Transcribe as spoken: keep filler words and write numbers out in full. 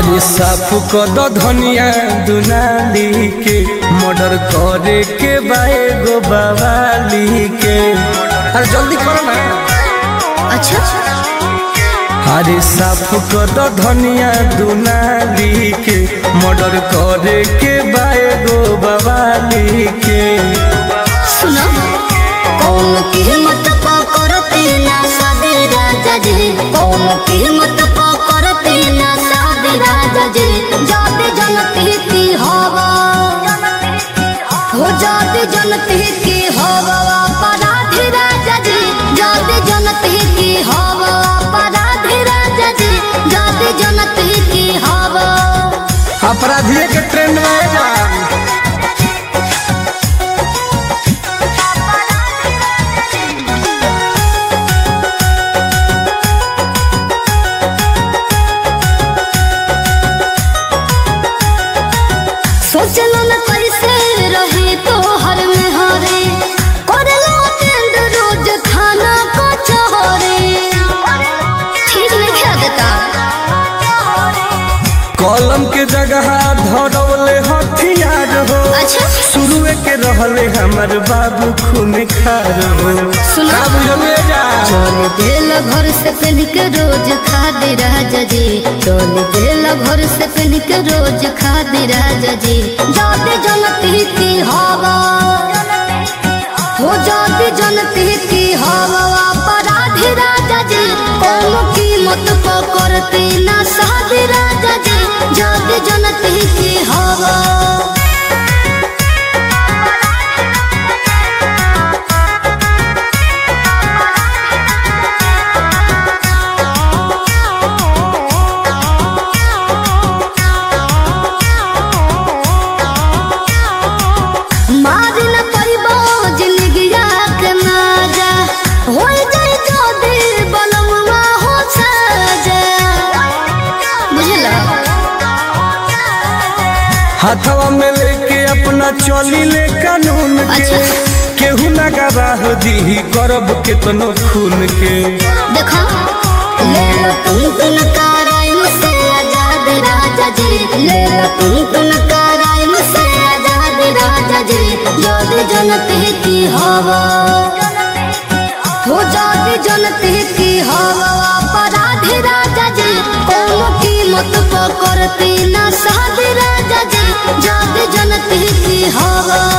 अरे साफ कद धनिया दुनाली के मर्डर करे के बाए गो बवाली के। अरे जल्दी करो ना। अच्छा अरे साफ कद धनिया दुनाली के मर्डर करे के बाए गो बवाली के। सुनो कौन की हिम्मत करते ना सादे राजा जी, कौन की हिम्मत करते ना सादे राजा जी। जाते जनते की हवा हो, जाते जनते की हवा अपराधी राजा जी। जाते जनते की हवा अपराधी राजा जी। जाते जनते की हवा अपराधी के ट्रेंड में जा। सोचलो न कैसे रहे तो हर में हारे, करलो टेंड रोज खाना को चोरे। ठीक नहीं खा देता। कलम के जगह धरौले हथियार हो। अच्छा शुरुए के रहले हमर बाबू खून खार हो। सुना जा चल दिल घर से पहन के रोज खा दे राजा जी। चल दिल घर से पहन के रोज खा दे राजा जी। जाते जनती की हवा हो, जाते जनती की हवा अपराधी राजा जी। कौन कीमत को करते ना साधे राजा जी। जाते जनती की हवा हाथवा में लेके अपना चली ले कानून के। अच्छा। केहू ना गवाह दी करब केतनो खून के। देखो ले लो तुम तुम कराई मुझसे आजाद राजा जी। ले लो तुम तुम कराई मुझसे आजाद राजा जी। जाते जनते की हवा हो, जाते जनते की हवा अपराधी राजा जी। कौन कीमत को करते ना साधे राजा जी। जाते जनते की हवा